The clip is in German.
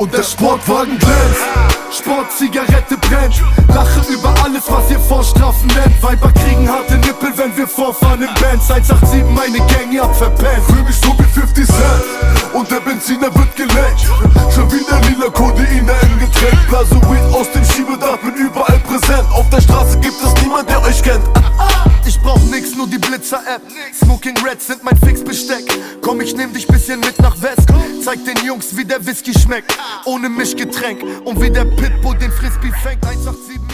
und der Sportwagen glänzt. Sportzigarette brennt, lache über alles, was ihr Vorstrafen nennt. Weiber kriegen harte Nippel, wenn wir vorfahren im Benz. 187, meine Gang, ihr habt verpennt. Fühl mich so wie 50 Cent und der Benziner wird gelenkt. Schon wieder lila Codeine im Getränk. Blase Weed aus dem Schiebedach, bin überall präsent. Auf der Straße gibt es niemand, der euch kennt. Ich brauch nix, nur die Blitzer-App. Smoking Reds sind mein Fixbesteck. Komm, ich nehm dich bisschen mit nach West. Zeig den Jungs, wie der Whisky schmeckt. Ohne Mischgetränk und wie der Pitbull den Frisbee fängt. 187